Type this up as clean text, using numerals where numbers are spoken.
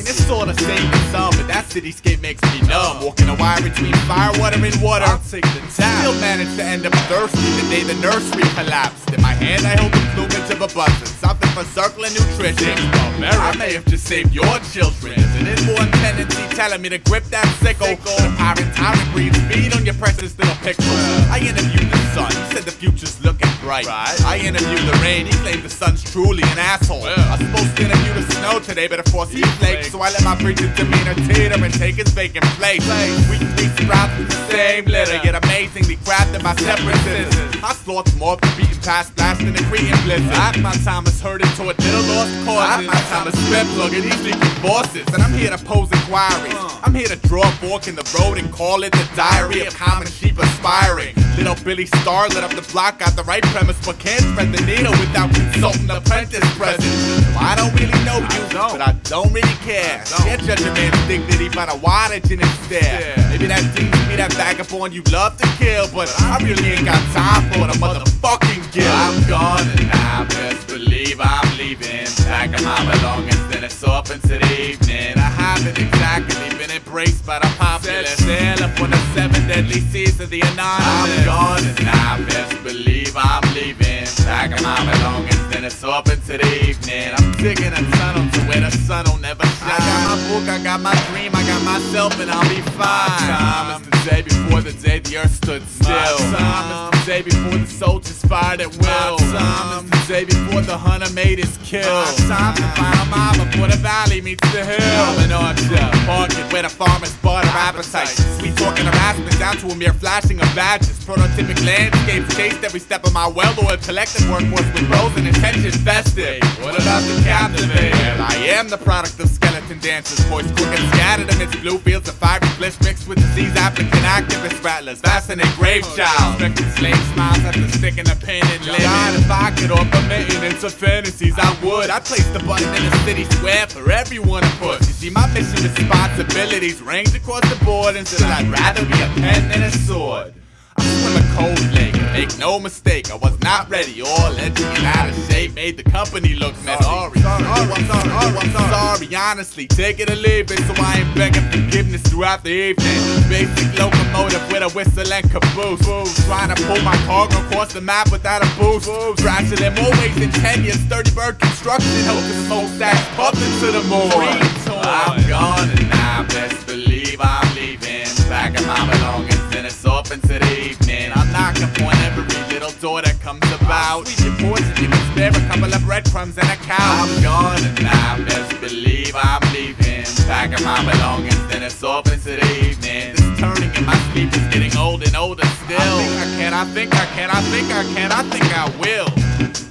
It's sorta same as some, but that cityscape makes me numb. Walking a wire between fire, water, and water. I'll take the time. Still managed to end up thirsty the day the nursery collapsed. In my hand I hold the plumage of a buzzard, something for circling nutrition. I may have just saved your children. An inborn tendency telling me to grip that sickle. The pirate tyrant breathes feed on your precious little pixels. I interviewed the sun, he said the future's looking bright. I interviewed the rain, he claimed the sun's truly an asshole. I was supposed to interview the snow today, but of course he flaked. So I let my preacher's demeanor teeter and take his vacant place. We sprout from the same litter, yet amazingly crafted by separate scissors. I slaughter more than beaten past blasting and creating blizzard. My time is hurting toward little lost causes. My time is spent plugging these leaking bosses. And I'm here to pose inquiries. I'm here to draw a fork in the road and call it the diary of common sheep aspiring. Little Billy Starr lit up the block, got the right premise, but can't thread the needle without consulting the apprentice present. So I don't really know you, but I don't really care. Can't judge a man's dignity by the wattage in his stare. Maybe that demon be that vagabond you love to kill, but I really ain't got time for the motherfucking guilt. I'm gone and I best believe I'm leaving. Packing my belongings, then it's off into the evening. I haven't exactly been embraced by the populace. Sail up on the 7 deadly seas of the anonymous. I'm gone and I best believe I'm leaving. Packing my belongings, then it's off into the evening. I'm digging a tunnel to where the sun will never shine. I got my book, I got my dream, I got myself, and I'll be fine. My time is the day before the day the earth stood still. My time is the day before the soldiers fired at will. My time is the day before the hunter made his kill. My time to find a mile before the valley meets the hill. I'm an archer, market where the farmers barter appetite. Sweet talking harassment down to a mere flashing of badges. Prototypic landscapes chased every step of my well-oiled collective workforce with roles and intention vested. What about the captivated? I am the product of skeleton dancers, voice crooked scattered amidst blue fields of fiery bliss mixed with disease applicant activist rattlers. Fascinate grave child, expecting slave smiles after sticking a pin in living. God, if I could offer maintenance of fantasies, I would. I'd place the button in the city square for everyone to push. You see, my mission responsibilities range across the board, and still I'd rather be a pen than a sword. I swim a cold lake, make no mistake, I was not ready. All edgy and out of shape, made the company look messy. Sorry, honestly, take it or leave it. So I ain't begging forgiveness throughout the evening. Basic locomotive with a whistle and caboose. Trying to pull my cargo across the map without a boost. Crashing in more ways than 10 years, 30 bird construction. Help the smokestacks pumping to the moon. I'm gone and I best believe I'm leaving. Packing my belongings, then it's off into the evening. I'm knocking on every little door that comes about. Sweet your poison, you can spare a couple of breadcrumbs and a cow. I'm gone and I best believe I'm leaving. Packing my belongings, then it's off into the evening. This turning in my sleep is getting old and older still. I think I can, I think I will.